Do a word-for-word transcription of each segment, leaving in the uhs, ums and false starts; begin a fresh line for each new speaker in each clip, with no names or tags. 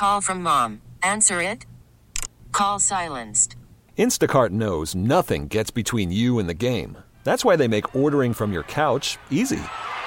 Call from mom. Answer it. Call silenced.
Instacart knows nothing gets between you and the game. That's why they make ordering from your couch easy.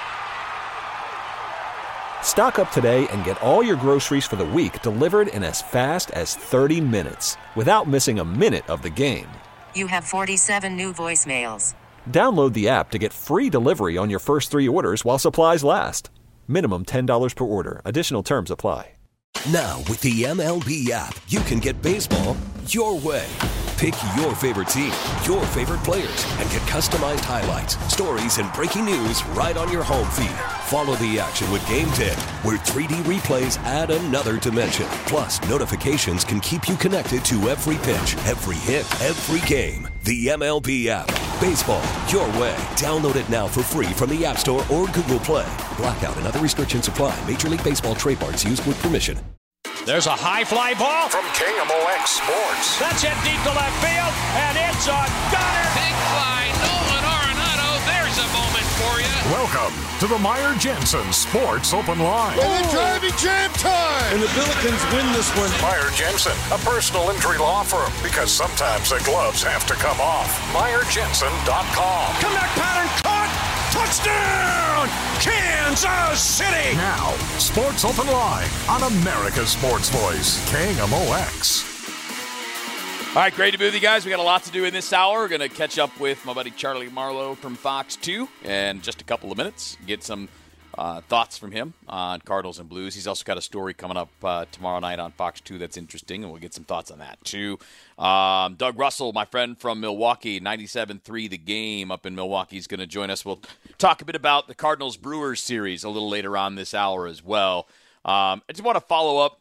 Stock up today and get all your groceries for the week delivered in as fast as thirty minutes without missing a minute of the game.
You have forty-seven new voicemails.
Download the app to get free delivery on your first three orders while supplies last. Minimum ten dollars per order. Additional terms apply.
Now, with the M L B app, you can get baseball your way. Pick your favorite team, your favorite players, and get customized highlights, stories, and breaking news right on your home feed. Follow the action with Game ten, where three D replays add another dimension. Plus, notifications can keep you connected to every pitch, every hit, every game. The M L B app. Baseball your way. Download it now for free from the App Store or Google Play. Blackout and other restrictions apply. Major League Baseball trademarks used with permission.
There's a high fly ball
from K M O X Sports.
That's hit deep to left field, and it's a gunner.
Big fly, Nolan Arenado. There's a moment for you.
Welcome to the Meyer Jensen Sports Open Line.
And the driving jam time.
And the Billikens win this one.
Meyer Jensen, a personal injury law firm, because sometimes the gloves have to come off. Meyer Jensen dot com.
Comeback pattern caught. Touchdown, Kansas City!
Now, Sports Open Line on America's Sports Voice, K M O X.
All right, great to be with you guys. We got a lot to do in this hour. We're going to catch up with my buddy Charlie Marlowe from Fox two in just a couple of minutes, get some uh, thoughts from him on Cardinals and Blues. He's also got a story coming up uh, tomorrow night on Fox two that's interesting, and we'll get some thoughts on that too. Um, Doug Russell, my friend from Milwaukee, ninety-seven three The Game up in Milwaukee, is going to join us. We'll talk a bit about the Cardinals-Brewers series a little later on this hour as well. Um, I just want to follow up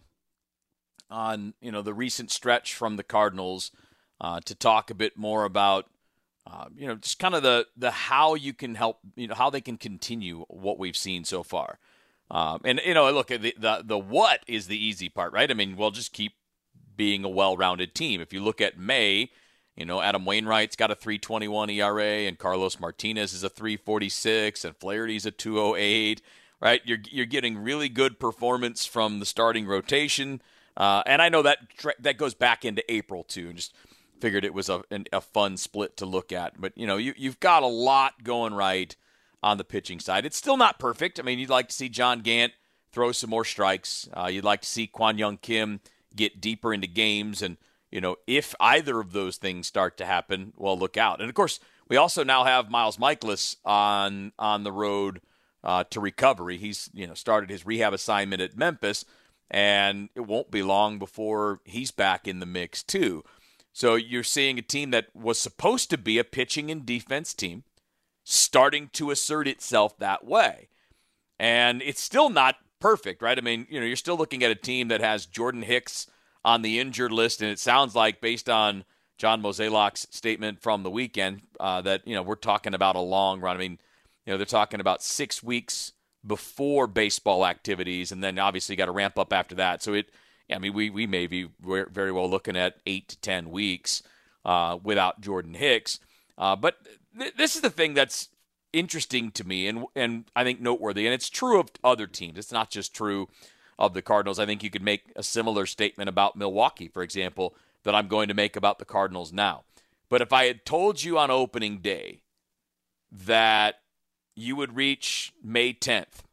on you know the recent stretch from the Cardinals uh, to talk a bit more about uh, you know just kind of the the how you can help you know how they can continue what we've seen so far. Um, and you know look, the, the the what is the easy part, right? I mean, we'll just keep being a well-rounded team. If you look at May, you know, Adam Wainwright's got a three twenty-one E R A, and Carlos Martinez is a three forty-six, and Flaherty's a two oh eight, right? You're you're getting really good performance from the starting rotation, uh, and I know that that goes back into April too. And just figured it was a an, a fun split to look at. But you know, you you've got a lot going right on the pitching side. It's still not perfect. I mean, you'd like to see John Gant throw some more strikes. Uh, you'd like to see Kwon Young Kim get deeper into games, and you know, if either of those things start to happen, well, look out. And of course, we also now have Miles Mikolas on on the road uh, to recovery. He's you know started his rehab assignment at Memphis, and it won't be long before he's back in the mix too. So you're seeing a team that was supposed to be a pitching and defense team starting to assert itself that way, and it's still not perfect, right? I mean, you know, you're still looking at a team that has Jordan Hicks on the injured list, and it sounds like, based on John Mozeliak's statement from the weekend, uh, that, you know, we're talking about a long run. I mean, you know, they're talking about six weeks before baseball activities, and then obviously got to ramp up after that. So it, I mean, we we may be very well looking at eight to ten weeks uh, without Jordan Hicks. Uh, but th- this is the thing that's interesting to me, and and I think noteworthy, and it's true of other teams. It's not just true of the Cardinals. I think you could make a similar statement about Milwaukee, for example, that I'm going to make about the Cardinals now. But if I had told you on opening day that you would reach May tenth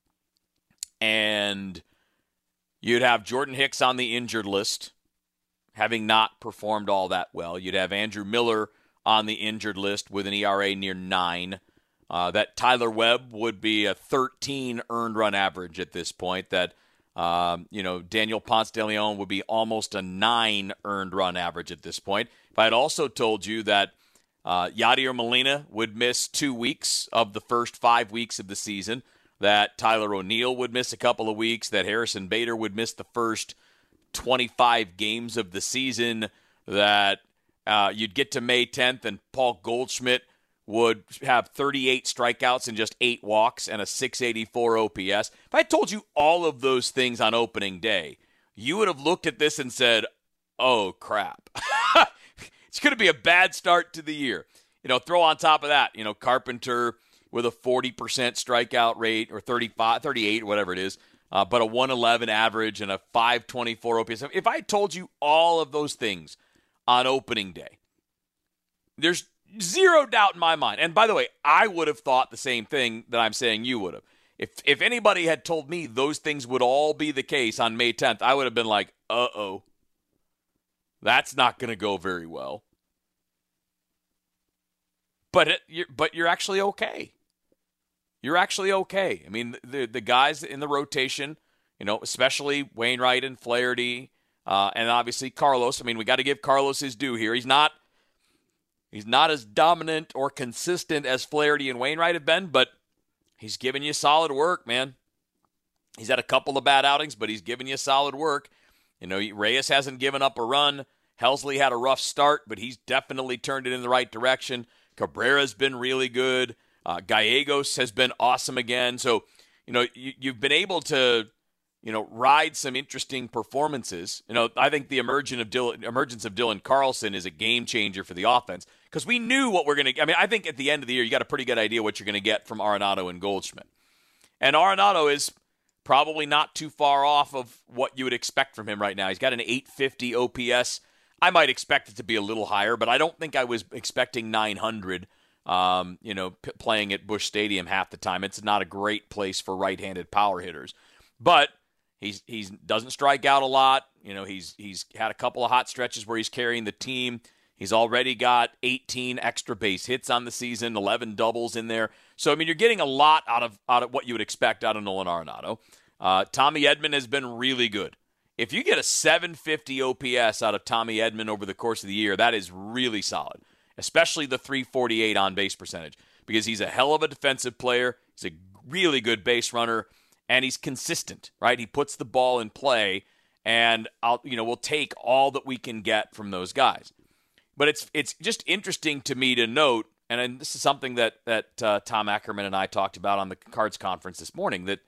and you'd have Jordan Hicks on the injured list, having not performed all that well, you'd have Andrew Miller on the injured list with an E R A near nine, Uh, that Tyler Webb would be a thirteen earned run average at this point, that um, you know Daniel Ponce de Leon would be almost a nine earned run average at this point. If I had also told you that uh, Yadier Molina would miss two weeks of the first five weeks of the season, that Tyler O'Neill would miss a couple of weeks, that Harrison Bader would miss the first twenty-five games of the season, that uh, you'd get to May tenth and Paul Goldschmidt would have thirty-eight strikeouts and just eight walks and a six eighty-four O P S. If I told you all of those things on opening day, you would have looked at this and said, oh, crap. It's going to be a bad start to the year. You know, throw on top of that, you know, Carpenter with a forty percent strikeout rate, or thirty-five, thirty-eight, whatever it is, uh, but a one eleven average and a five twenty-four O P S. If I told you all of those things on opening day, there's zero doubt in my mind. And by the way, I would have thought the same thing that I'm saying you would have. If if anybody had told me those things would all be the case on May tenth, I would have been like, uh-oh, that's not going to go very well. But it, you're, but you're actually okay. You're actually okay. I mean, the the guys in the rotation, you know, especially Wainwright and Flaherty, uh, and obviously Carlos. I mean, we got to give Carlos his due here. He's not he's not as dominant or consistent as Flaherty and Wainwright have been, but he's giving you solid work, man. He's had a couple of bad outings, but he's giving you solid work. You know, Reyes hasn't given up a run. Helsley had a rough start, but he's definitely turned it in the right direction. Cabrera's been really good. Uh, Gallegos has been awesome again. So, you know, you, you've been able to, you know, ride some interesting performances. You know, I think the emergence of Dylan, emergence of Dylan Carlson is a game changer for the offense because we knew what we're going to – I mean, I think at the end of the year you got a pretty good idea what you're going to get from Arenado and Goldschmidt. And Arenado is probably not too far off of what you would expect from him right now. He's got an eight fifty O P S. I might expect it to be a little higher, but I don't think I was expecting nine hundred. Um, you know, p- playing at Busch Stadium half the time. It's not a great place for right-handed power hitters. But he's he's doesn't strike out a lot. You know, he's he's had a couple of hot stretches where he's carrying the team. He's already got eighteen extra base hits on the season, eleven doubles in there. So I mean, you're getting a lot out of out of what you would expect out of Nolan Arenado. Uh, Tommy Edman has been really good. If you get a seven fifty O P S out of Tommy Edman over the course of the year, that is really solid. Especially the three forty-eight on-base percentage, because he's a hell of a defensive player. He's a really good base runner, and he's consistent, right? He puts the ball in play, and I'll, you know, we'll take all that we can get from those guys. But it's it's just interesting to me to note, and this is something that that uh, Tom Ackerman and I talked about on the Cards conference this morning, that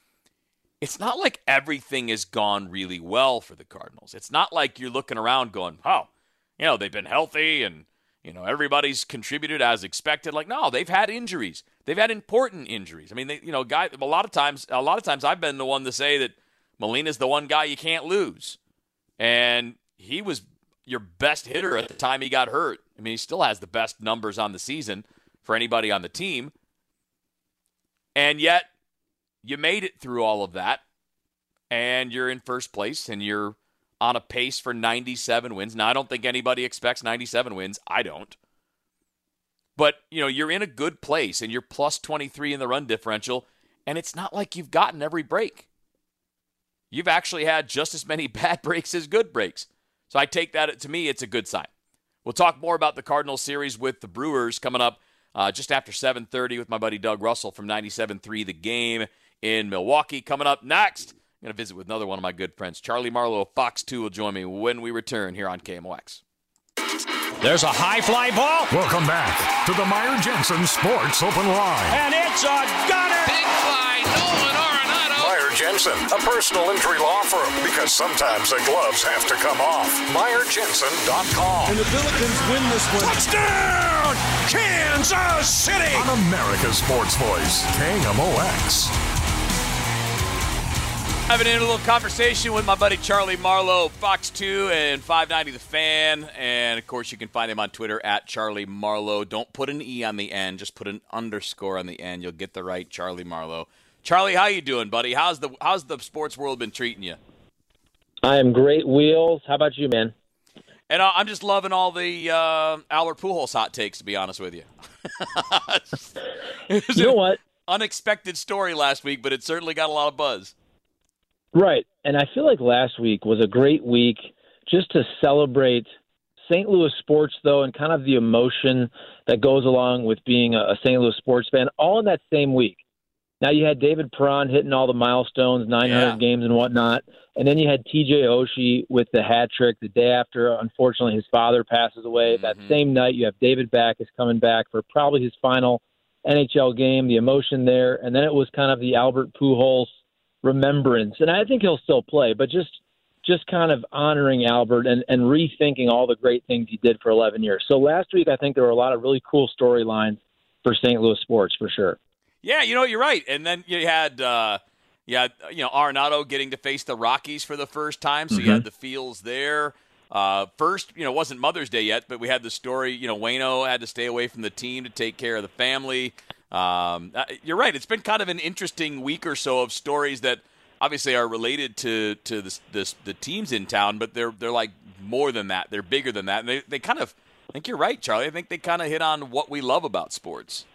it's not like everything has gone really well for the Cardinals. It's not like you're looking around going, oh, you know, they've been healthy and you know, everybody's contributed as expected. Like, no, they've had injuries. They've had important injuries. I mean, they, you know, guy. A lot of times, a lot of times, I've been the one to say that Molina's the one guy you can't lose, and he was your best hitter at the time he got hurt. I mean, he still has the best numbers on the season for anybody on the team, and yet you made it through all of that, and you're in first place, and you're on a pace for ninety-seven wins. Now, I don't think anybody expects ninety-seven wins. I don't. But, you know, you're in a good place, and you're plus twenty-three in the run differential, and it's not like you've gotten every break. You've actually had just as many bad breaks as good breaks. So I take that, to me, it's a good sign. We'll talk more about the Cardinals series with the Brewers coming up uh, just after seven thirty with my buddy Doug Russell from ninety-seven three The Game in Milwaukee. Coming up next, I'm going to visit with another one of my good friends. Charlie Marlowe of Fox two will join me when we return here on K M O X.
There's a high fly ball.
Welcome back to the Meyer Jensen Sports Open Line.
And it's a gunner.
Big fly, Nolan Arenado.
Meyer Jensen, a personal injury law firm, because sometimes the gloves have to come off. Meyer Jensen dot com.
And the Billikens win this one.
Touchdown, Kansas City.
On America's Sports Voice, K M O X.
Having a little conversation with my buddy Charlie Marlowe, Fox two and five ninety The Fan. And, of course, you can find him on Twitter at Charlie Marlowe. Don't put an E on the end. Just put an underscore on the end. You'll get the right Charlie Marlowe. Charlie, how you doing, buddy? How's the how's the sports world been treating you?
I am great, Wheels. How about you, man?
And uh, I'm just loving all the uh, Albert Pujols hot takes, to be honest with you. It was
you know what?
Unexpected story last week, but it certainly got a lot of buzz.
Right, and I feel like last week was a great week just to celebrate Saint Louis sports, though, and kind of the emotion that goes along with being a Saint Louis sports fan, all in that same week. Now, you had David Perron hitting all the milestones, nine hundred yeah. games and whatnot, and then you had T J Oshie with the hat trick the day after, unfortunately, his father passes away. Mm-hmm. That same night, you have David Backes coming back for probably his final N H L game, the emotion there, and then it was kind of the Albert Pujols remembrance, and I think he'll still play, but just just kind of honoring Albert and, and rethinking all the great things he did for eleven years. So last week, I think there were a lot of really cool storylines for Saint Louis sports, for sure.
Yeah, you know, you're right. And then you had, uh, Yeah, you know, Arenado getting to face the Rockies for the first time, so
mm-hmm.
you had the feels there. Uh, first, you know, it wasn't Mother's Day yet, but we had the story, you know, Waino had to stay away from the team to take care of the family. Um, you're right. It's been kind of an interesting week or so of stories that obviously are related to, to this, this, the teams in town, but they're they're like more than that. They're bigger than that. And they, they kind of, I think you're right, Charlie. I think they kind of hit on what we love about sports.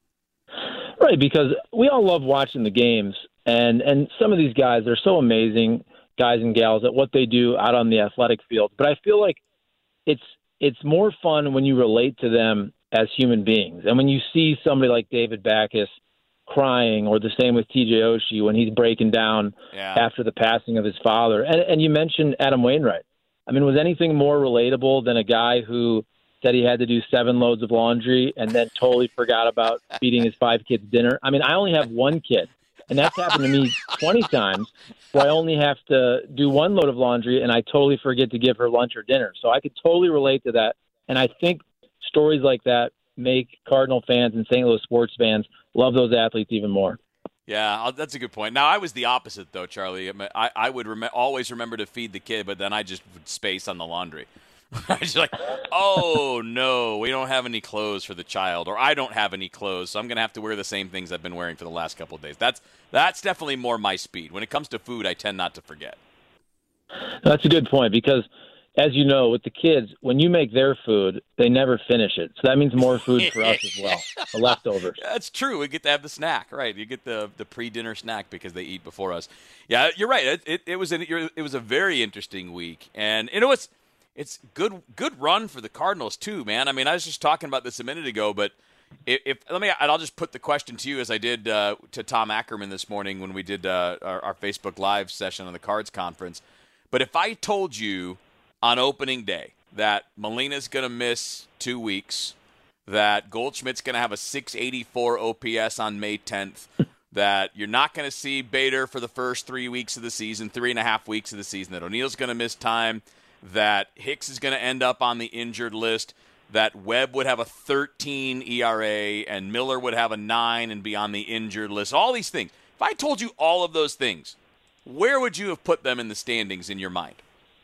Right, because we all love watching the games. And and some of these guys, they're so amazing, guys and gals, at what they do out on the athletic field. But I feel like it's it's more fun when you relate to them as human beings. And when you see somebody like David Backus crying, or the same with T J Oshie when he's breaking down
yeah.
after the passing of his father. And, and you mentioned Adam Wainwright. I mean, was anything more relatable than a guy who said he had to do seven loads of laundry and then totally forgot about feeding his five kids dinner? I mean, I only have one kid. And that's happened to me twenty times, where I only have to do one load of laundry and I totally forget to give her lunch or dinner. So I could totally relate to that. And I think stories like that make Cardinal fans and Saint Louis sports fans love those athletes even more.
Yeah, that's a good point. Now, I was the opposite, though, Charlie. I, I would rem- always remember to feed the kid, but then I just would space on the laundry. I was like, oh, no, we don't have any clothes for the child, or I don't have any clothes, so I'm going to have to wear the same things I've been wearing for the last couple of days. That's that's definitely more my speed. When it comes to food, I tend not to forget.
That's a good point, because, as you know, with the kids, when you make their food, they never finish it. So that means more food for us as well, the leftovers.
That's true. We get to have the snack, right? You get the, the pre-dinner snack because they eat before us. Yeah, you're right. It, it, it was an, it was a very interesting week, and you know it's it's good good run for the Cardinals too, man. I mean, I was just talking about this a minute ago, but if, if let me, and I'll just put the question to you as I did uh, to Tom Ackerman this morning when we did uh, our, our Facebook Live session on the Cards conference. But if I told you on opening day that Molina's going to miss two weeks, that Goldschmidt's going to have a six eighty-four O P S on May tenth, that you're not going to see Bader for the first three weeks of the season, three and a half weeks of the season, that O'Neill's going to miss time, that Hicks is going to end up on the injured list, that Webb would have a thirteen E R A and Miller would have a nine and be on the injured list, all these things. If I told you all of those things, where would you have put them in the standings in your mind?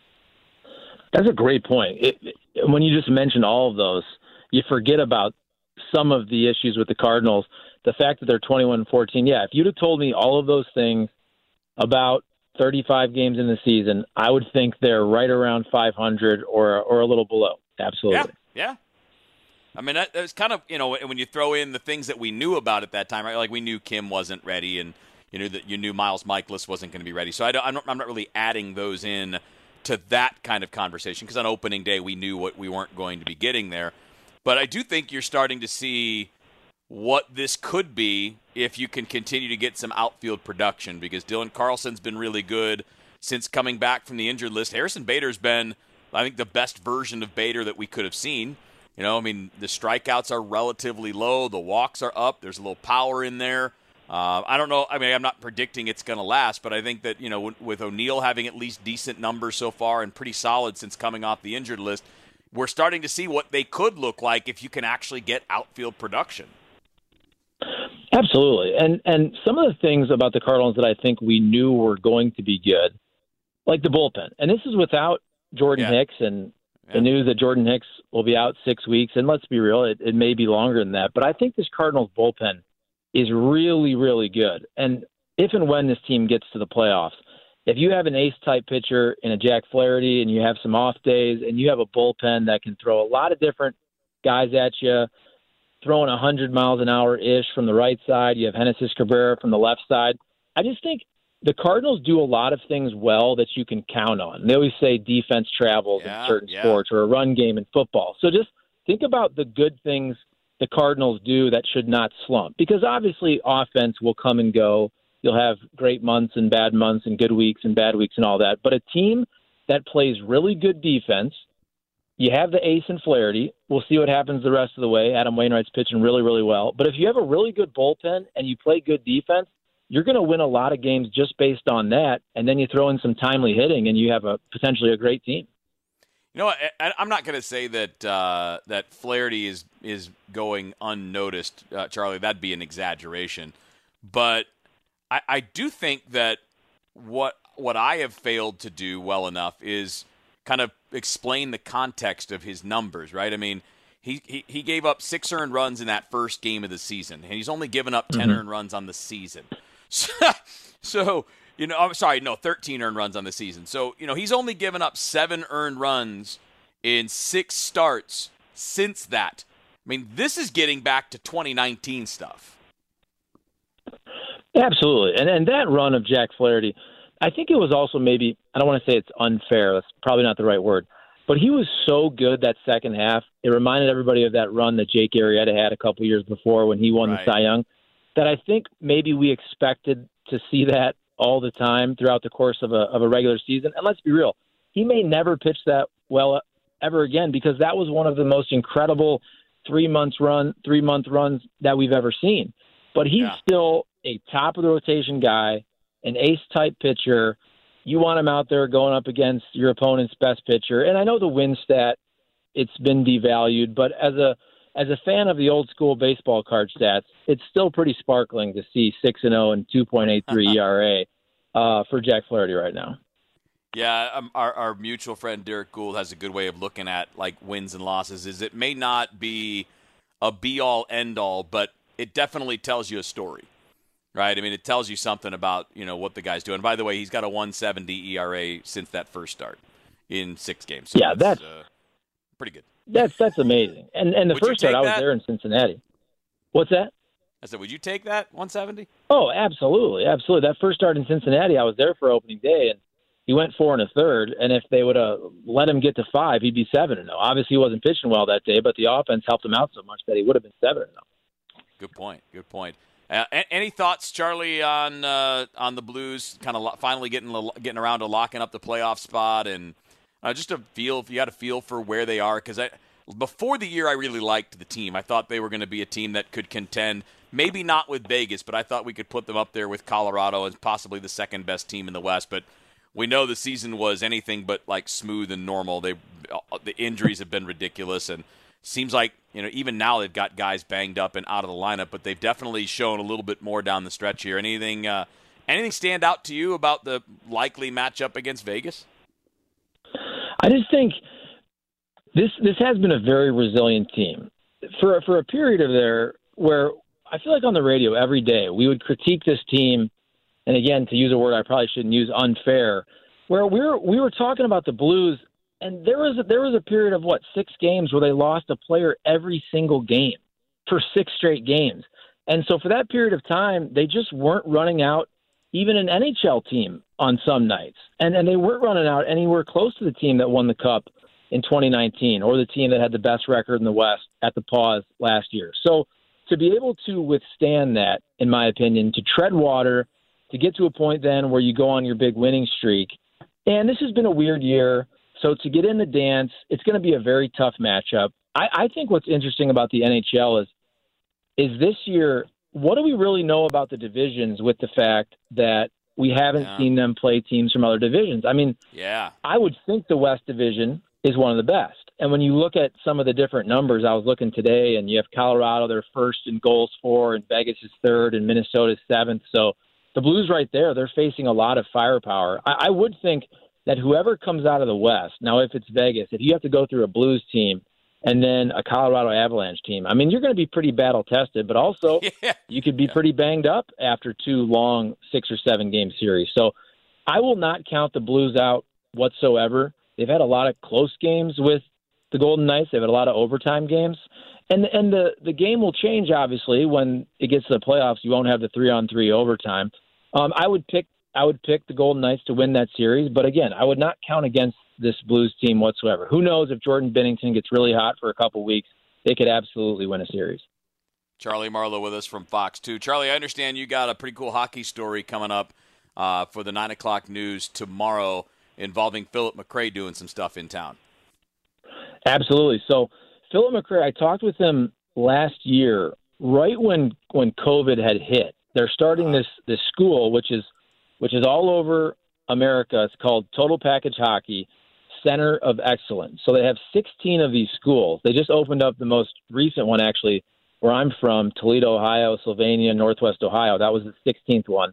That's a great point. It, it, when you just mentioned all of those, you forget about some of the issues with the Cardinals. The fact that they're twenty-one and fourteen, yeah, if you'd have told me all of those things about thirty-five games in the season, I would think they're right around five hundred or or a little below. Absolutely.
Yeah, yeah. I mean, that, that was kind of, you know, when you throw in the things that we knew about at that time, right? Like we knew Kim wasn't ready, and you knew that you knew Miles Michaelis wasn't going to be ready. So I don't, I'm, not, I'm not really adding those in to that kind of conversation, because on opening day we knew what we weren't going to be getting there. But I do think you're starting to see what this could be if you can continue to get some outfield production, because Dylan Carlson's been really good since coming back from the injured list. Harrison Bader's been, I think, the best version of Bader that we could have seen. You know, I mean, the strikeouts are relatively low. The walks are up. There's a little power in there. Uh, I don't know. I mean, I'm not predicting it's going to last, but I think that, you know, with O'Neill having at least decent numbers so far and pretty solid since coming off the injured list, we're starting to see what they could look like if you can actually get outfield production.
Absolutely. And and some of the things about the Cardinals that I think we knew were going to be good, like the bullpen. And this is without Jordan
yeah.
Hicks and
yeah.
the news that Jordan Hicks will be out six weeks. And let's be real, it, it may be longer than that. But I think this Cardinals bullpen is really, really good. And if and when this team gets to the playoffs, if you have an ace-type pitcher in a Jack Flaherty and you have some off days and you have a bullpen that can throw a lot of different guys at you, throwing one hundred miles an hour-ish from the right side, you have Genesis Cabrera from the left side, I just think the Cardinals do a lot of things well that you can count on. They always say defense travels
yeah,
in certain
yeah.
sports, or a run game in football. So just think about the good things the Cardinals do that should not slump, because obviously offense will come and go. You'll have great months and bad months and good weeks and bad weeks and all that. But a team that plays really good defense, you have the ace and Flaherty. We'll see what happens the rest of the way. Adam Wainwright's pitching really, really well. But if you have a really good bullpen and you play good defense, you're going to win a lot of games just based on that. And then you throw in some timely hitting and you have a potentially a great team.
You know, I, I'm not going to say that uh, that Flaherty is is going unnoticed, uh, Charlie. That'd be an exaggeration. But I, I do think that what what I have failed to do well enough is kind of explain the context of his numbers, right? I mean, he, he, he gave up six earned runs in that first game of the season, and he's only given up ten mm-hmm. earned runs on the season. So, so, you know, I'm sorry, no, thirteen earned runs on the season. So, you know, he's only given up seven earned runs in six starts since that. I mean, this is getting back to twenty nineteen stuff.
Absolutely. And and that run of Jack Flaherty, I think it was also maybe, I don't want to say it's unfair. That's probably not the right word. But he was so good that second half. It reminded everybody of that run that Jake Arrieta had a couple years before when he won right. the Cy Young, that I think maybe we expected to see that all the time throughout the course of a of a regular season. And let's be real, he may never pitch that well ever again, because that was one of the most incredible three months run, three month runs that we've ever seen. But he's yeah. still a top of the rotation guy, an ace type pitcher. You want him out there going up against your opponent's best pitcher. And I know the win stat, it's been devalued, but as a as a fan of the old school baseball card stats, it's still pretty sparkling to see six and oh and two point eight three E R A uh, for Jack Flaherty right now.
Yeah, um, our our mutual friend Derek Gould has a good way of looking at like wins and losses. Is it may not be a be all end all, but it definitely tells you a story. Right, I mean, it tells you something about, you know, what the guy's doing. By the way, he's got a one seventy E R A since that first start in six games. So
yeah, that's, that's
uh, pretty good.
That's that's amazing. And and the
would
first start, I was there in Cincinnati. What's that?
I said, would you take that one seventy?
Oh, absolutely, absolutely. That first start in Cincinnati, I was there for opening day, and he went four and a third. And if they would have let him get to five, he'd be seven and zero. Obviously, he wasn't pitching well that day, but the offense helped him out so much that he would have been seven and zero.
Good point. Good point. Uh, any thoughts, Charlie, on uh, on the Blues kind of lo- finally getting getting around to locking up the playoff spot, and uh, just a feel if you had a feel for where they are? Because I before the year, I really liked the team. I thought they were going to be a team that could contend, maybe not with Vegas, but I thought we could put them up there with Colorado as possibly the second best team in the West. But we know the season was anything but like smooth and normal. They the injuries have been ridiculous, and seems like, you know, even now they've got guys banged up and out of the lineup, but they've definitely shown a little bit more down the stretch here. Anything uh, anything stand out to you about the likely matchup against Vegas?
I just think this this has been a very resilient team. For, for a period of there where I feel like on the radio every day we would critique this team, and again, to use a word I probably shouldn't use, unfair, where we were, we were talking about the Blues. And there was a, there was a period of, what, six games where they lost a player every single game for six straight games. And so for that period of time, they just weren't running out even an N H L team on some nights. And, and they weren't running out anywhere close to the team that won the Cup in twenty nineteen or the team that had the best record in the West at the pause last year. So to be able to withstand that, in my opinion, to tread water, to get to a point then where you go on your big winning streak. And this has been a weird year. So to get in the dance, it's going to be a very tough matchup. I, I think what's interesting about the N H L is, is this year, what do we really know about the divisions with the fact that we haven't yeah. seen them play teams from other divisions? I mean,
yeah,
I would think the West Division is one of the best. And when you look at some of the different numbers, I was looking today, and you have Colorado, they're first in goals for, and Vegas is third, and Minnesota's seventh. So the Blues right there, they're facing a lot of firepower. I, I would think that whoever comes out of the West, now if it's Vegas, if you have to go through a Blues team and then a Colorado Avalanche team, I mean, you're going to be pretty battle-tested, but also yeah. you could be yeah. pretty banged up after two long six- or seven-game series. So I will not count the Blues out whatsoever. They've had a lot of close games with the Golden Knights. They've had a lot of overtime games. And and the, the game will change, obviously, when it gets to the playoffs. You won't have the three-on-three overtime. Um, I would pick I would pick the Golden Knights to win that series. But, again, I would not count against this Blues team whatsoever. Who knows if Jordan Binnington gets really hot for a couple weeks, they could absolutely win a series.
Charlie Marlowe with us from Fox two. Charlie, I understand you got a pretty cool hockey story coming up uh, for the nine o'clock news tomorrow involving Philip McRae doing some stuff in town.
Absolutely. So Philip McRae, I talked with him last year, right when when COVID had hit. They're starting this this school, which is which is all over America. It's called Total Package Hockey Center of Excellence. So they have sixteen of these schools. They just opened up the most recent one, actually, where I'm from, Toledo, Ohio, Sylvania, Northwest Ohio. That was the sixteenth one.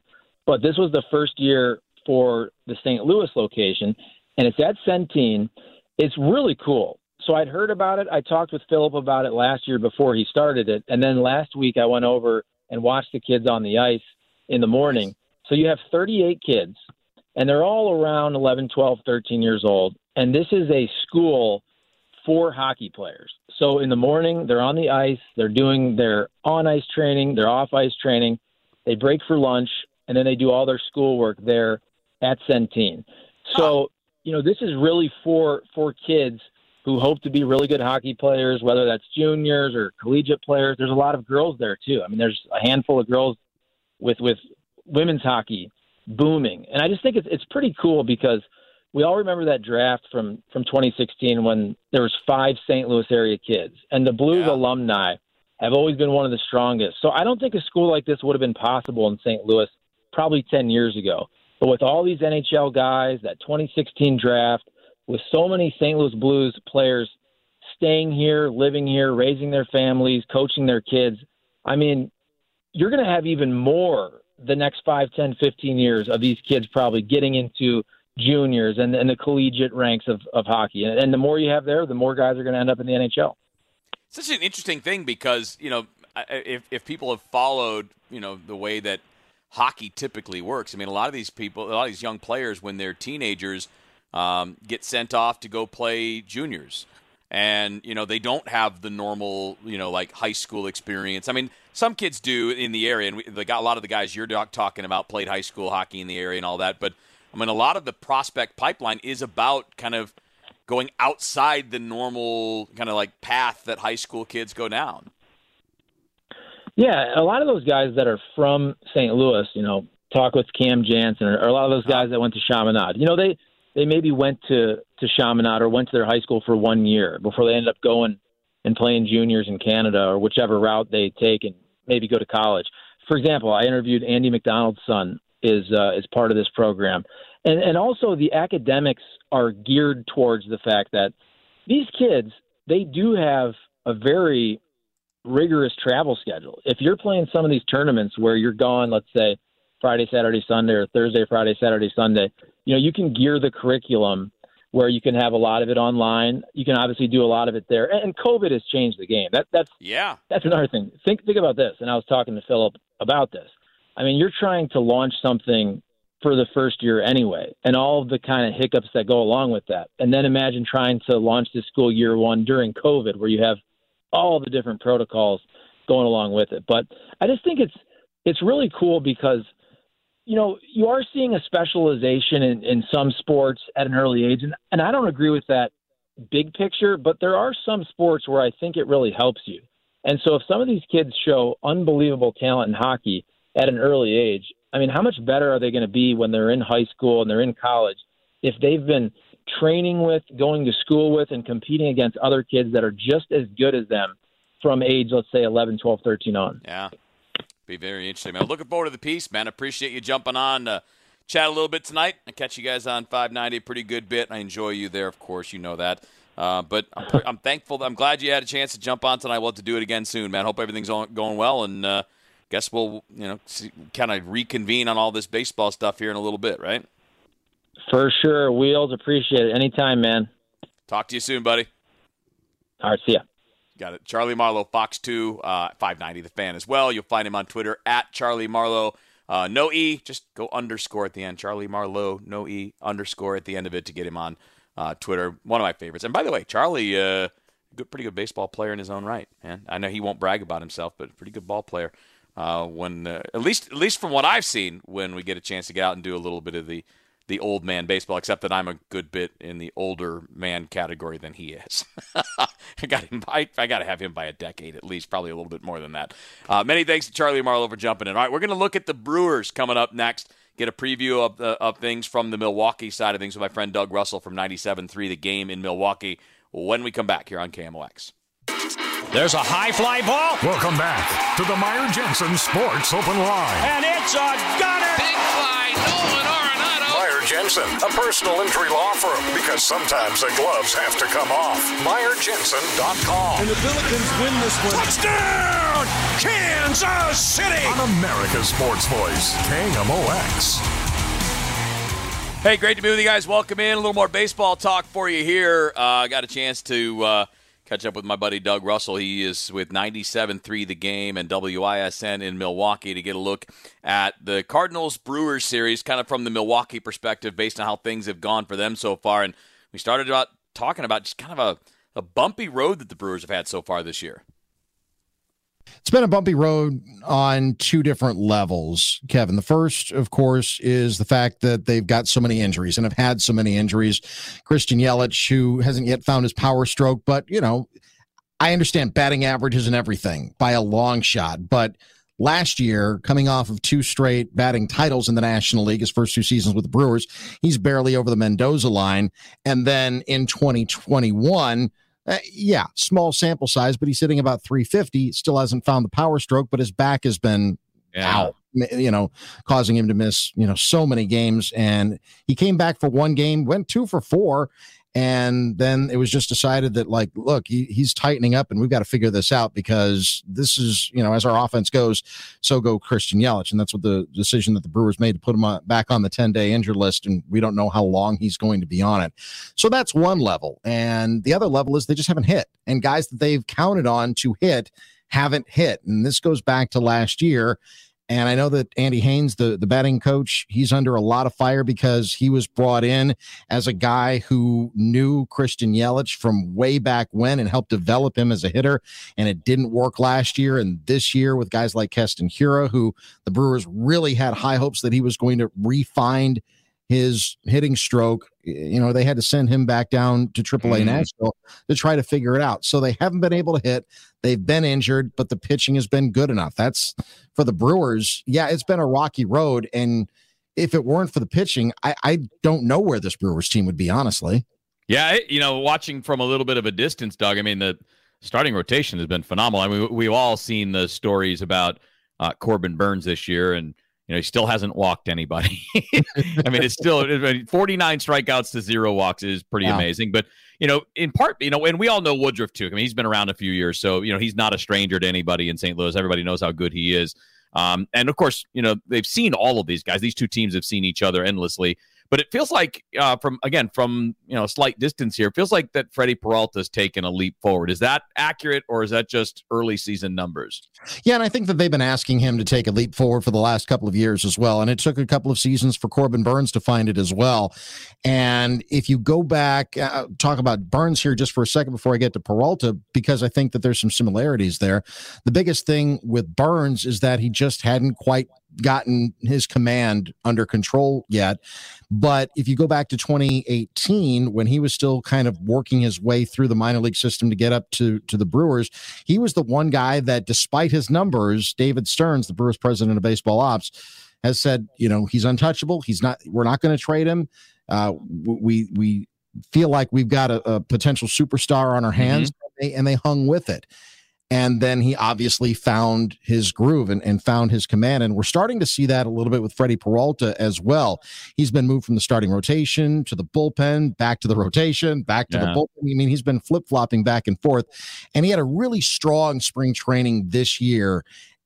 but this was the first year for the Saint Louis location, and it's at Centene. It's really cool. So I'd heard about it. I talked with Philip about it last year before he started it, and then last week I went over and watched the kids on the ice in the morning. So you have thirty-eight kids, and they're all around eleven, twelve, thirteen years old, and this is a school for hockey players. So in the morning, they're on the ice, they're doing their on-ice training, their off-ice training, they break for lunch, and then they do all their schoolwork there at Centene. So, you know, this is really for for kids who hope to be really good hockey players, whether that's juniors or collegiate players. There's a lot of girls there, too. I mean, there's a handful of girls with, with women's hockey booming. And I just think it's it's pretty cool because we all remember that draft from, from twenty sixteen when there was five Saint Louis area kids. And the Blues yeah. alumni have always been one of the strongest. So I don't think a school like this would have been possible in Saint Louis probably ten years ago. But with all these N H L guys, that twenty sixteen draft, with so many Saint Louis Blues players staying here, living here, raising their families, coaching their kids, I mean, you're going to have even more the next five, ten, fifteen years of these kids probably getting into juniors and, and the collegiate ranks of, of hockey. And, and the more you have there, the more guys are going to end up in the N H L.
Such an interesting thing because, you know, if if people have followed, you know, the way that hockey typically works, I mean, a lot of these people, a lot of these young players, when they're teenagers, um, get sent off to go play juniors. And, you know, they don't have the normal, you know, like high school experience. I mean, some kids do in the area, and we, they got a lot of the guys you're talking about played high school hockey in the area and all that. But, I mean, a lot of the prospect pipeline is about kind of going outside the normal kind of like path that high school kids go down.
Yeah, a lot of those guys that are from Saint Louis, you know, talk with Cam Jansen, or, or a lot of those guys that went to Chaminade. You know, they, they maybe went to, to Chaminade or went to their high school for one year before they ended up going and playing juniors in Canada or whichever route they take and maybe go to college. For example, I interviewed Andy McDonald's son is uh, is part of this program. And, and also the academics are geared towards the fact that these kids, they do have a very rigorous travel schedule. If you're playing some of these tournaments where you're gone, let's say Friday, Saturday, Sunday, or Thursday, Friday, Saturday, Sunday, you know, you can gear the curriculum where you can have a lot of it online. You can obviously do a lot of it there. And COVID has changed the game. That, that's
yeah.
That's another thing. Think think about this. And I was talking to Philip about this. I mean, you're trying to launch something for the first year anyway, and all of the kind of hiccups that go along with that. And then imagine trying to launch this school year one during COVID, where you have all the different protocols going along with it. But I just think it's it's really cool because, you know, you are seeing a specialization in, in some sports at an early age. And, and I don't agree with that big picture, but there are some sports where I think it really helps you. And so if some of these kids show unbelievable talent in hockey at an early age, I mean, how much better are they going to be when they're in high school and they're in college if they've been training with, going to school with, and competing against other kids that are just as good as them from age, let's say, eleven, twelve, thirteen on?
Yeah. Be very interesting, man. Looking forward to the piece, man. Appreciate you jumping on to chat a little bit tonight. I catch you guys on five ninety a pretty good bit. I enjoy you there, of course. You know that. Uh, but I'm, I'm thankful. I'm glad you had a chance to jump on tonight. We'll have to do it again soon, man. Hope everything's going well, and uh, guess we'll, you know, kind of reconvene on all this baseball stuff here in a little bit, right?
For sure. Wheels, appreciate it. Anytime, man.
Talk to you soon, buddy.
All right, see ya.
Got it. Charlie Marlowe, Fox two, uh, five ninety The Fan as well. You'll find him on Twitter at Charlie Marlowe. Uh, no E, just go underscore at the end. Charlie Marlowe, no E, underscore at the end of it to get him on uh, Twitter. One of my favorites. And by the way, Charlie, uh, good, pretty good baseball player in his own right, man. I know he won't brag about himself, but pretty good ball player. Uh, when uh, at least at least from what I've seen, when we get a chance to get out and do a little bit of the the old man baseball, except that I'm a good bit in the older man category than he is. I got him by, I got to have him by a decade at least, probably a little bit more than that. Uh, many thanks to Charlie Marlowe for jumping in. All right, we're going to look at the Brewers coming up next. Get a preview of the, of things from the Milwaukee side of things with my friend Doug Russell from ninety-seven point three The Game in Milwaukee when we come back here on K M O X.
There's a high fly ball.
Welcome back to the Meyer Jensen Sports Open Line.
And it's a gunner.
Big fly, Nolan Arenado.
Meyer Jensen, a personal injury law firm. because sometimes the gloves have to come off. Meyer Jensen dot com.
And the Billikens win this one.
Touchdown, Kansas City! On America's Sports Voice, K M O X.
Hey, great to be with you guys. Welcome in. A little more baseball talk for you here. I uh, got a chance to uh, catch up with my buddy Doug Russell. He is with ninety-seven three The Game and W I S N in Milwaukee to get a look at the Cardinals-Brewers series, kind of from the Milwaukee perspective based on how things have gone for them so far. And we started about talking about just kind of a, a bumpy road that the Brewers have had so far this year.
It's been a bumpy road on two different levels, Kevin. The first, of course, is the fact that they've got so many injuries and have had so many injuries. Christian Yelich, who hasn't yet found his power stroke, but, you know, I understand batting average isn't everything by a long shot, but last year, coming off of two straight batting titles in the National League, his first two seasons with the Brewers, he's barely over the Mendoza line. And then in twenty twenty-one, Uh, yeah, small sample size, but he's sitting about three fifty. Still hasn't found the power stroke, but his back has been yeah. out, you know, causing him to miss, you know, so many games. And he came back for one game, went two for four. And then it was just decided that, like, look, he, he's tightening up and we've got to figure this out because this is, you know, as our offense goes, so go Christian Yelich. And that's what the decision that the Brewers made to put him on, back on the ten-day injured list. And we don't know how long he's going to be on it. So that's one level. And the other level is they just haven't hit. And guys that they've counted on to hit haven't hit. And this goes back to last year. And I know that Andy Haynes, the, the batting coach, he's under a lot of fire because he was brought in as a guy who knew Christian Yelich from way back when and helped develop him as a hitter. And it didn't work last year. And this year with guys like Keston Hiura, who the Brewers really had high hopes that he was going to refine his hitting stroke, you know, they had to send him back down to triple A mm. Nashville to try to figure it out. So they haven't been able to hit. They've been injured, but the pitching has been good enough. That's for the Brewers. Yeah, it's been a rocky road. And if it weren't for the pitching, I, I don't know where this Brewers team would be, honestly.
Yeah, you know, watching from a little bit of a distance, Doug, I mean, the starting rotation has been phenomenal. I mean, we've all seen the stories about uh, Corbin Burnes this year, and you know, he still hasn't walked anybody. I mean, it's still forty-nine strikeouts to zero walks is pretty wow. amazing. But, you know, in part, you know, and we all know Woodruff, too. I mean, he's been around a few years. So, you know, he's not a stranger to anybody in Saint Louis. Everybody knows how good he is. Um, and, of course, you know, they've seen all of these guys. These two teams have seen each other endlessly. But it feels like, uh, from again, from, you know, a slight distance here, it feels like that Freddie Peralta's taken a leap forward. Is that accurate, or is that just early season numbers?
Yeah, and I think that they've been asking him to take a leap forward for the last couple of years as well. And it took a couple of seasons for Corbin Burnes to find it as well. And if you go back, uh, talk about Burnes here just for a second before I get to Peralta, because I think that there's some similarities there. The biggest thing with Burnes is that he just hadn't quite gotten his command under control yet. But if you go back to twenty eighteen, when he was still kind of working his way through the minor league system to get up to, to the Brewers, he was the one guy that, despite his numbers, David Stearns, the Brewers president of baseball ops, has said, you know, he's untouchable. He's not, we're not going to trade him. Uh, we, we feel like we've got a, a potential superstar on our hands, mm-hmm. and, they, and they hung with it. And then he obviously found his groove and, and found his command. And we're starting to see that a little bit with Freddie Peralta as well. He's been moved from the starting rotation to the bullpen, back to the rotation, back to yeah. the bullpen. I mean, he's been flip-flopping back and forth. And he had a really strong spring training this year.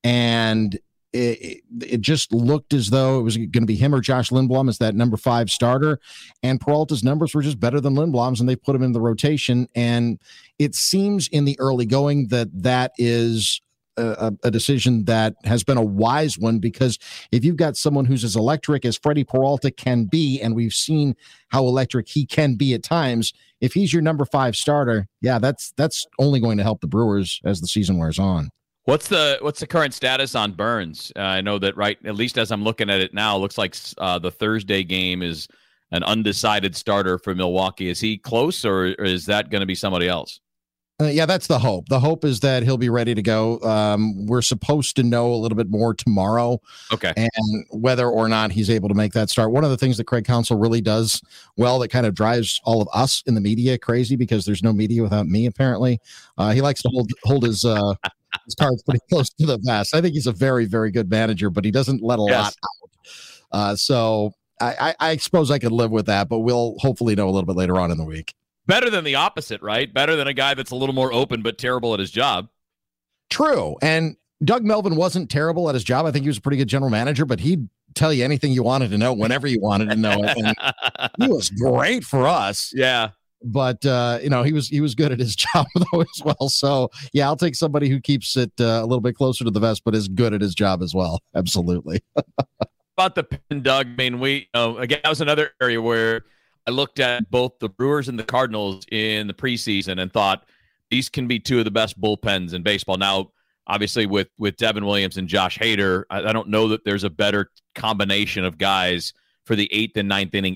And It, it just looked as though it was going to be him or Josh Lindblom as that number five starter. And Peralta's numbers were just better than Lindblom's, and they put him in the rotation. And it seems in the early going that that is a, a decision that has been a wise one, because if you've got someone who's as electric as Freddie Peralta can be, and we've seen how electric he can be at times, if he's your number five starter, yeah, that's that's only going to help the Brewers as the season wears on.
What's the what's the current status on Burnes? Uh, I know that, right, at least as I'm looking at it now, it looks like uh, the Thursday game is an undecided starter for Milwaukee. Is he close, or, or is that going to be somebody else?
Uh, yeah, that's the hope. The hope is that he'll be ready to go. Um, we're supposed to know a little bit more tomorrow.
Okay.
And whether or not he's able to make that start. One of the things that Craig Counsell really does well, that kind of drives all of us in the media crazy, because there's no media without me, apparently. Uh, he likes to hold hold his uh, his cards pretty close to the vest. I think he's a very, very good manager, but he doesn't let a yes. lot out. Uh, so I, I, I suppose I could live with that, but we'll hopefully know a little bit later on in the week.
Better than the opposite, right? Better than a guy that's a little more open but terrible at his job.
True. And Doug Melvin wasn't terrible at his job. I think he was a pretty good general manager, but he'd tell you anything you wanted to know whenever you wanted to know it. And he was great for us.
Yeah.
But, uh, you know, he was he was good at his job, though, as well. So, yeah, I'll take somebody who keeps it uh, a little bit closer to the vest, but is good at his job as well. Absolutely.
About the pen, Doug, I mean, we, you know, again, that was another area where I looked at both the Brewers and the Cardinals in the preseason and thought these can be two of the best bullpens in baseball. Now, obviously, with, with Devin Williams and Josh Hader, I, I don't know that there's a better combination of guys for the eighth and ninth inning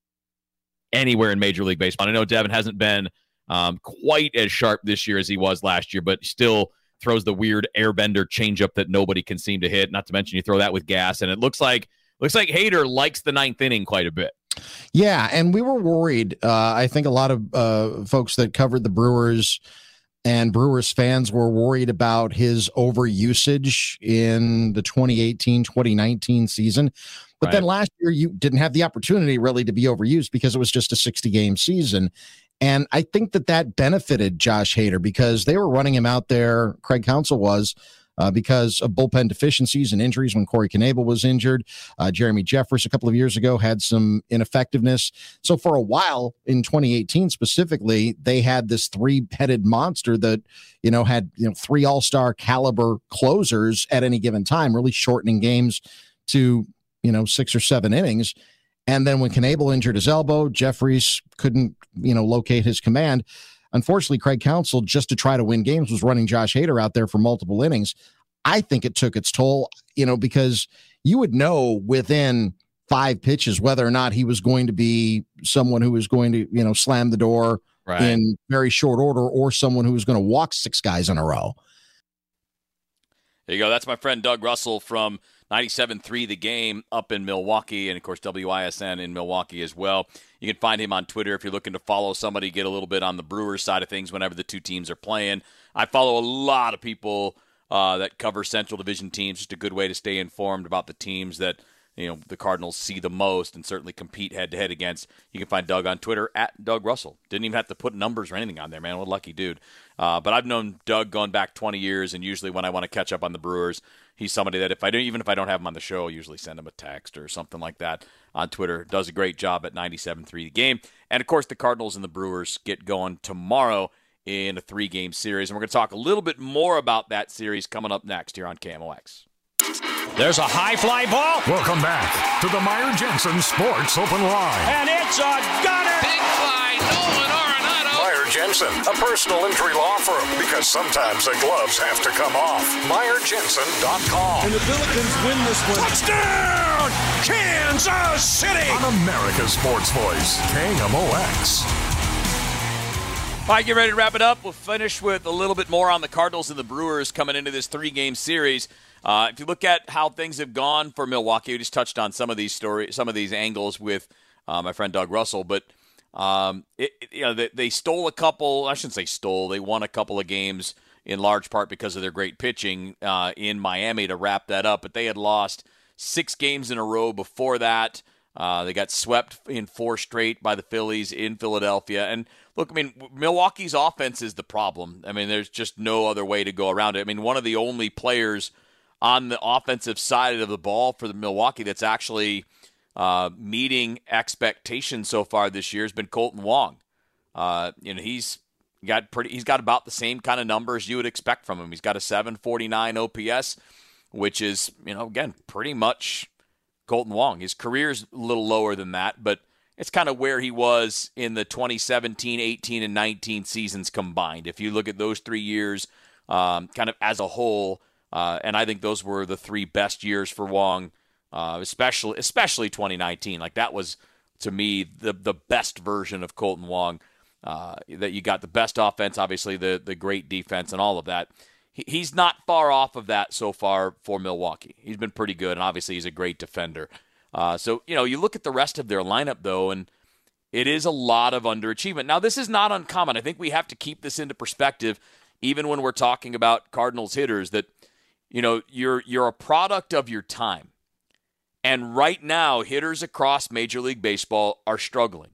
anywhere in Major League Baseball. I know Devin hasn't been um, quite as sharp this year as he was last year, but still throws the weird airbender changeup that nobody can seem to hit. Not to mention you throw that with gas, and it looks like looks like Hader likes the ninth inning quite a bit.
Yeah, and we were worried. Uh, I think a lot of uh, folks that covered the Brewers and Brewers fans were worried about his overusage in the twenty eighteen twenty nineteen season. But right. then last year, you didn't have the opportunity really to be overused because it was just a sixty-game season. And I think that that benefited Josh Hader because they were running him out there, Craig Counsell was, uh, because of bullpen deficiencies and injuries when Corey Knebel was injured. Uh, Jeremy Jeffress a couple of years ago had some ineffectiveness. So for a while in twenty eighteen specifically, they had this three-headed monster that, you know, had you know three all-star caliber closers at any given time, really shortening games to, you know, six or seven innings. And then when Knebel injured his elbow, Jeffries couldn't, you know, locate his command. Unfortunately, Craig Counsell, just to try to win games, was running Josh Hader out there for multiple innings. I think it took its toll, you know, because you would know within five pitches whether or not he was going to be someone who was going to, you know, slam the door right. in very short order or someone who was going to walk six guys in a row.
There you go. That's my friend Doug Russell from ninety-seven point three The Game up in Milwaukee, and, of course, W I S N in Milwaukee as well. You can find him on Twitter if you're looking to follow somebody, get a little bit on the Brewers side of things whenever the two teams are playing. I follow a lot of people uh, that cover Central Division teams. Just a good way to stay informed about the teams that, you know, the Cardinals see the most and certainly compete head-to-head against. You can find Doug on Twitter, at Doug Russell. Didn't even have to put numbers or anything on there, man. What a lucky dude. Uh, but I've known Doug going back twenty years, and usually when I want to catch up on the Brewers, he's somebody that if I don't, even if I don't have him on the show, I'll usually send him a text or something like that on Twitter. Does a great job at ninety-seven point three The Game. And, of course, the Cardinals and the Brewers get going tomorrow in a three-game series. And we're going to talk a little bit more about that series coming up next here on K M O X.
There's a high fly ball.
Welcome back to the Meyer Jensen Sports Open Line.
And it's a gunner.
Big fly, Nolan Arenado.
Meyer Jensen, a personal injury law firm, because sometimes the gloves have to come off. Meyer Jensen dot com.
And the Billikens win this one.
Touchdown! Kansas City! On America's Sports Voice, K M O X.
All right, get ready to wrap it up. We'll finish with a little bit more on the Cardinals and the Brewers coming into this three-game series. Uh, if you look at how things have gone for Milwaukee, we just touched on some of these stories, some of these angles with uh, my friend Doug Russell, but um, it, it, you know they, they stole a couple. I shouldn't say stole. They won a couple of games in large part because of their great pitching uh, in Miami to wrap that up. But they had lost six games in a row before that. Uh, they got swept in four straight by the Phillies in Philadelphia. And look, I mean, Milwaukee's offense is the problem. I mean, there's just no other way to go around it. I mean, one of the only players on the offensive side of the ball for the Milwaukee that's actually uh, meeting expectations so far this year has been Kolten Wong. Uh, you know, he's got pretty. He's got about the same kind of numbers you would expect from him. He's got a seven forty-nine O P S, which is, you know, again, pretty much Kolten Wong. His career's a little lower than that, but it's kind of where he was in the twenty seventeen, eighteen, and nineteen seasons combined. If you look at those three years um, kind of as a whole, Uh, and I think those were the three best years for Wong, uh, especially especially twenty nineteen. Like that was, to me, the the best version of Kolten Wong. Uh, that you got the best offense, obviously the the great defense, and all of that. He, he's not far off of that so far for Milwaukee. He's been pretty good, and obviously he's a great defender. Uh, so you know, you look at the rest of their lineup though, and it is a lot of underachievement. Now this is not uncommon. I think we have to keep this into perspective, even when we're talking about Cardinals hitters that. You know, you're you're a product of your time. And right now, hitters across Major League Baseball are struggling.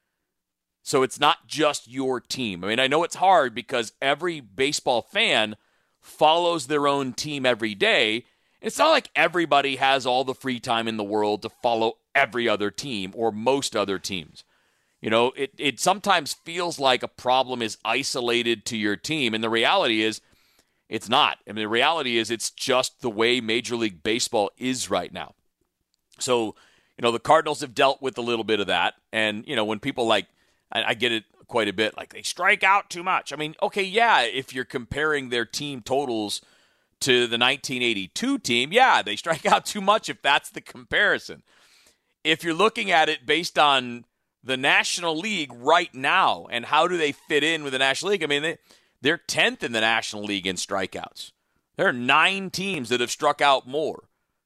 So it's not just your team. I mean, I know it's hard because every baseball fan follows their own team every day. It's not like everybody has all the free time in the world to follow every other team or most other teams. You know, it, it sometimes feels like a problem is isolated to your team, and the reality is it's not. I mean, the reality is it's just the way Major League Baseball is right now. So, you know, the Cardinals have dealt with a little bit of that, and, you know, when people like, I, I get it quite a bit, like they strike out too much. I mean, okay, yeah, if you're comparing their team totals to the nineteen eighty-two team, yeah, they strike out too much if that's the comparison. If you're looking at it based on the National League right now and how do they fit in with the National League, I mean, they, they're tenth in the National League in strikeouts. There are nine teams that have struck out more,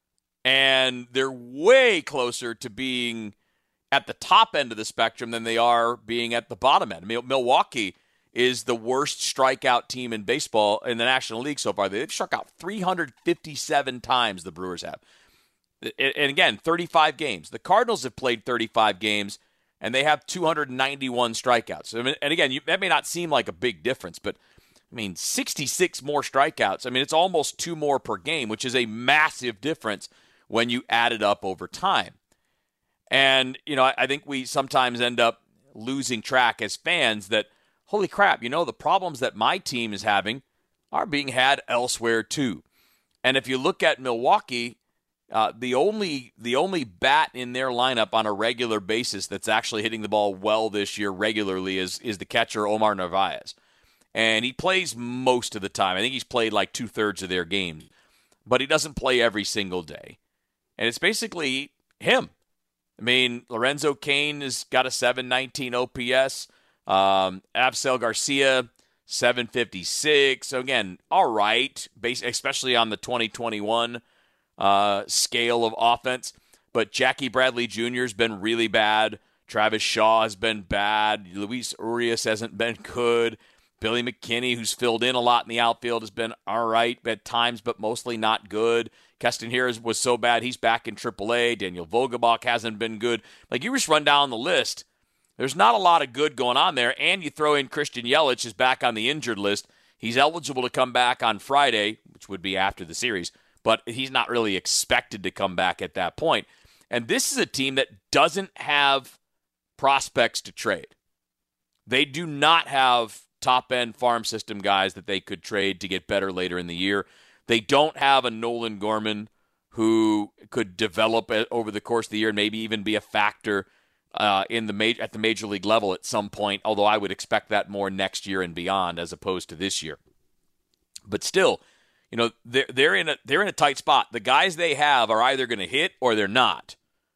and they're way closer to being at the top end of the spectrum than they are being at the bottom end. Milwaukee is the worst strikeout team in baseball in the National League so far. They've struck out three hundred fifty-seven times, the Brewers have. And again, thirty-five games. The Cardinals have played thirty-five games, and they have two hundred ninety-one strikeouts. And again, you, that may not seem like a big difference, but I mean, sixty-six more strikeouts. I mean, it's almost two more per game, which is a massive difference when you add it up over time. And, you know, I, I think we sometimes end up losing track as fans that, holy crap, you know, the problems that my team is having are being had elsewhere too. And if you look at Milwaukee, uh, the only the only bat in their lineup on a regular basis that's actually hitting the ball well this year regularly is is the catcher Omar Narvaez. And he plays most of the time. I think he's played like two-thirds of their games. But he doesn't play every single day. And it's basically him. I mean, Lorenzo Cain has got a seven nineteen O P S. Um, Absel Garcia, seven fifty-six. So again, all right, especially on the twenty twenty-one uh, scale of offense. But Jackie Bradley Junior has been really bad. Travis Shaw has been bad. Luis Urias hasn't been good. Billy McKinney, who's filled in a lot in the outfield, has been all right at times, but mostly not good. Keston here was so bad, he's back in triple A. Daniel Vogelbach hasn't been good. Like, you just run down the list. There's not a lot of good going on there, and you throw in Christian Yelich is back on the injured list. He's eligible to come back on Friday, which would be after the series, but he's not really expected to come back at that point. And this is a team that doesn't have prospects to trade. They do not have top-end farm system guys that they could trade to get better later in the year. They don't have a Nolan Gorman who could develop over the course of the year and maybe even be a factor uh, in the ma- at the major league level at some point, although I would expect that more next year and beyond as opposed to this year. But still, you know, they're, they're, in a, they're in a tight spot. The guys they have are either going to hit or they're not.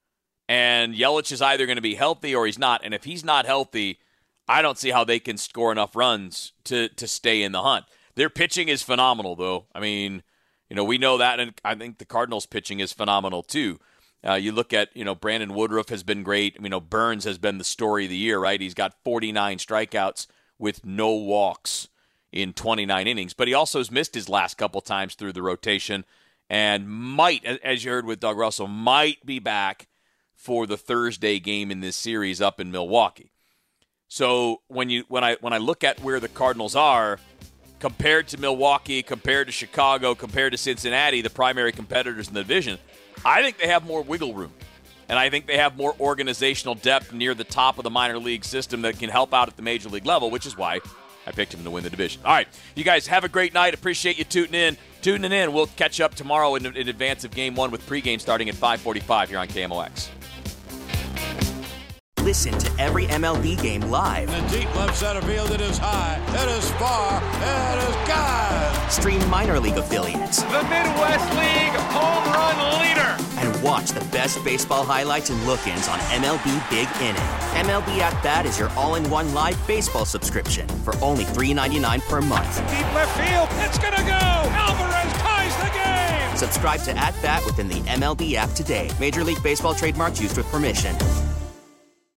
And Yelich is either going to be healthy or he's not. And if he's not healthy, I don't see how they can score enough runs to, to stay in the hunt. Their pitching is phenomenal, though. I mean, you know, we know that, and I think the Cardinals' pitching is phenomenal, too. Uh, you look at, you know, Brandon Woodruff has been great. You know, Burns has been the story of the year, right? He's got forty-nine strikeouts with no walks in twenty-nine innings. But he also has missed his last couple times through the rotation and might, as you heard with Doug Russell, might be back for the Thursday game in this series up in Milwaukee. So when you when I when I look at where the Cardinals are compared to Milwaukee, compared to Chicago, compared to Cincinnati, the primary competitors in the division, I think they have more wiggle room. And I think they have more organizational depth near the top of the minor league system that can help out at the major league level, which is why I picked them to win the division. All right, you guys have a great night. Appreciate you tuning in. Tuning in. We'll catch up tomorrow in, in advance of Game one with pregame starting at five forty-five here on K M O X.
Listen to every M L B game live.
In the deep left center field, it is high, it is far, it is gone.
Stream minor league affiliates.
The Midwest League home run leader.
And watch the best baseball highlights and look-ins on M L B Big Inning. M L B At Bat is your all-in-one live baseball subscription for only three dollars and ninety-nine cents per month.
Deep left field, it's gonna go. Alvarez ties the game.
Subscribe to At Bat within the M L B app today. Major League Baseball trademarks used with permission.